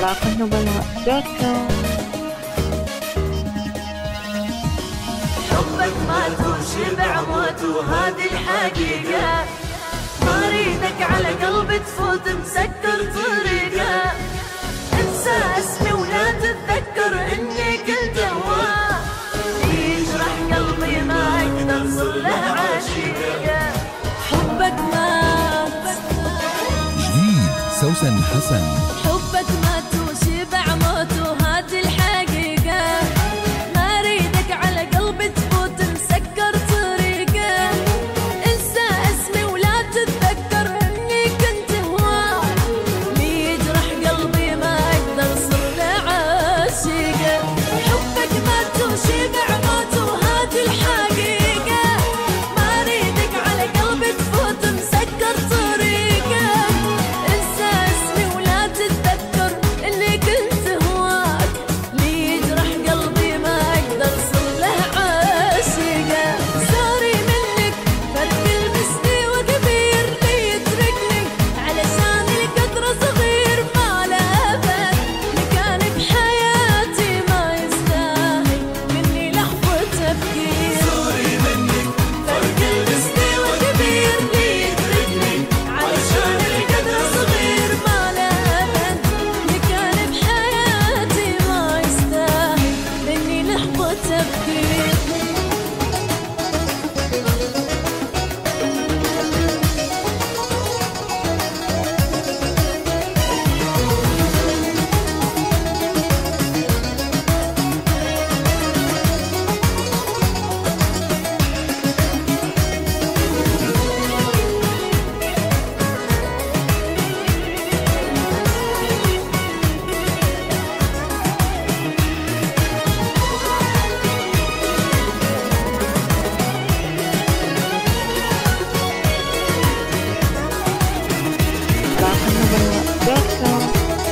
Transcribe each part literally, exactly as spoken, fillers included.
راق النبلاء دوت كوم. حبك مات وشبع موت وهذه الحقيقة، ما اريدك على قلبي تفوت مسكر طريقه. انسى اسمي ولا تتذكر اني كنت هواه، يجرح قلبي ما اقدر صر له عاشقه. حبك مات. جديد سوسن حسن. حبك مات وشبع موت وهذه الحقيقة، ما اريدك على قلبي تفوت مسكر طريقه. انسى اسمي ولا تتذكر اني كنت هواه، يجرح قلبي ما اقدر صر له عاشقه. حبك مات وشبع موت وهذه الحقيقة، ما اريدك على قلبي تفوت مسكر طريقه. انسى اسمي ولا تتذكر اني كنت هواك، يجرح قلبي ما اقدر صر له عاشقه. سوري منك فرق المسني وكبير، لي يتركني علشان القدر صغير ما له ابد. مكان بحياتي ما يستاهل مني لحظة تفكير. سوري منك فرق المسني وكبير، لي يتركني علشان القدر صغير ما له ابد. مكان بحياتي ما يستاهل مني لحظة تفكير. راق النبلاء دوت كوم.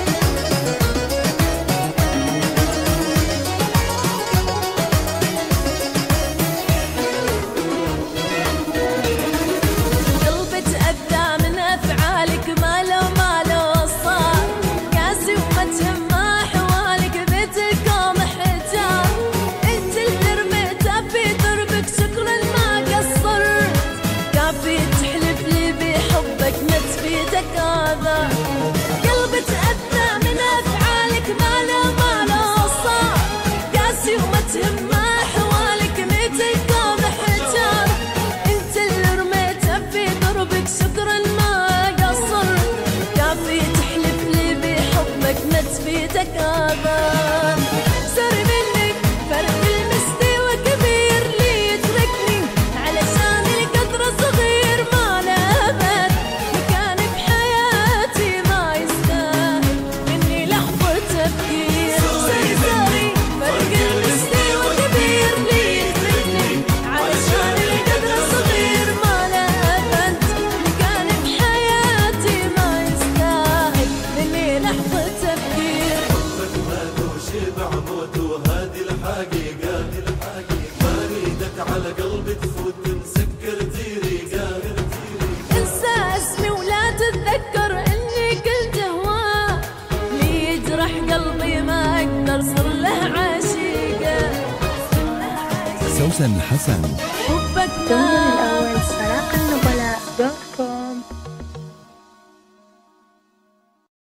قلبي تأذى من أفعالك، ما لو ما لو صار قاسي وما تهم أحوالك. بيتكم حجار انت اللي رميته في دربك، شكرا ما قصرت. كافي تحلف لي بحبك ما تفيدك هذا. قلبي تأذى من أفعالك، ما لو ما لو صار قاسي وما تهم أحوالك. بيتكم حجار انت اللي رميته في دربك، شكرا ما قصرت. كافي تحلف لي بحبك ما تفيدك هذا. سوري منك فرق المستي وكبير، لي يتركني علشان القدر صغير ما له ابد. مكان بحياتي ما يستاهل مني لحظة تفكير. سوري سوري فرق المستي وكبير، لي يتركني علشان القدر صغير ما له ابد. مكان بحياتي ما يستاهل مني لحظة تفكير. حبك مات وشبع موت وهذه الحقيقة، ما اريدك على قلبي تفوت مسكر طريقه. انسى اسمي ولا تتذكر اني كنت هواه، لي يجرح قلبي ما اقدر صر له عاشقه. سوسن حسن. حبك ما